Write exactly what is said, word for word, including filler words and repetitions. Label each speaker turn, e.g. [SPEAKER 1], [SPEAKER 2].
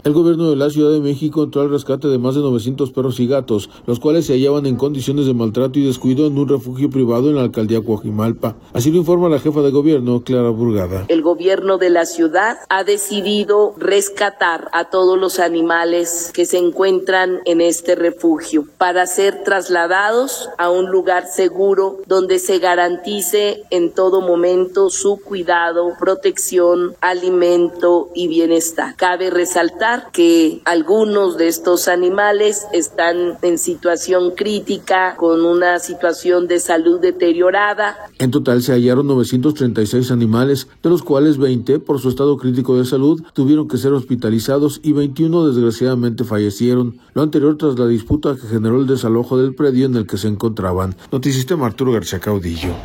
[SPEAKER 1] El gobierno de la Ciudad de México entró al rescate de más de novecientos perros y gatos, los cuales se hallaban en condiciones de maltrato y descuido en un refugio privado en la alcaldía Coajimalpa. Así lo informa la jefa de gobierno, Clara Burgada.
[SPEAKER 2] El gobierno de la ciudad ha decidido rescatar a todos los animales que se encuentran en este refugio para ser trasladados a un lugar seguro donde se garantice en todo momento su cuidado, protección, alimento y bienestar. Cabe resaltar que algunos de estos animales están en situación crítica, con una situación de salud deteriorada.
[SPEAKER 1] En total se hallaron novecientos treinta y seis animales, de los cuales veinte, por su estado crítico de salud, tuvieron que ser hospitalizados y veintiuno desgraciadamente fallecieron. Lo anterior tras la disputa que generó el desalojo del predio en el que se encontraban. Noticistema Arturo García Caudillo.